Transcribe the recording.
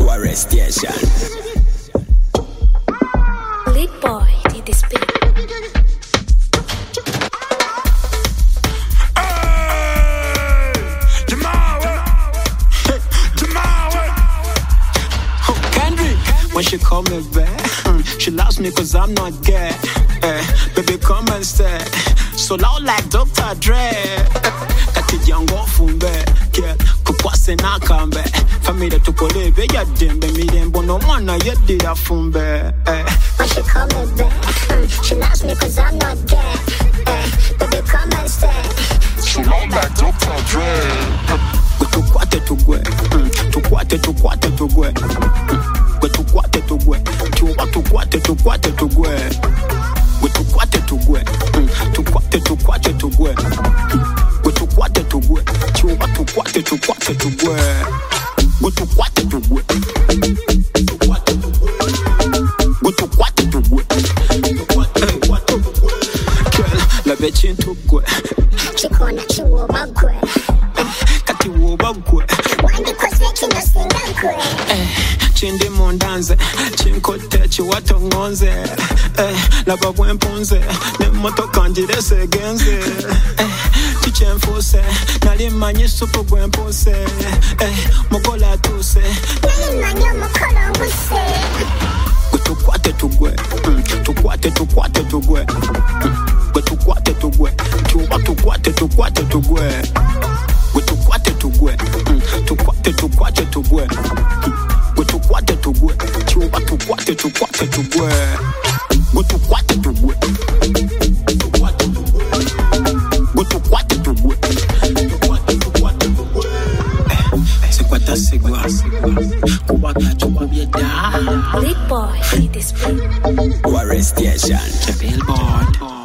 Warrior Station. Lead boy did this beat. When she call me back, she loves me cause I'm not gay. Baby, come and stay. So loud like Dr. Dre. Kati jango fumbe, yeah, kukwase na kambe. Famida tukolebe ya dembe, mirembo no mwana yedida fumbe. When she call me back, she loves me cause I'm not gay. Baby, come and stay. So loud like Dr. Dre. Tukwate tugwe, tukwate tugwe. Tukwate tugwe, tukwate tugwe. We tukwate tugwe, tukwate tugwe. We tukwate tugwe, tukwate tugwe. We tukwate tugwe, we tukwate tugwe. Girl, la bechin tugwe. Chikona chiwo bagwe. Kati wo bagwe. Wandi kwase kino singa kwe. Chindi mondanze, chinkote chiwato ngonze. Laba bwempunze, ne moto kanjire segenze. Chichemfuse, nalimanye supu bwempuse. Mokola tuse, nalimanye mokola mbuse. Tukwate tugwe, tukwate tugwe. Tukwate tugwe, tukwate tugwe. We tukwate tugwe, tukwate tugwe. We tukwate tugwe, tukwate tugwe. We tukwate tugwe, we tukwate tugwe. Sekwata segwa, kubaka chokubieda. Lead boy did this beat. Warrior Station. Billboard.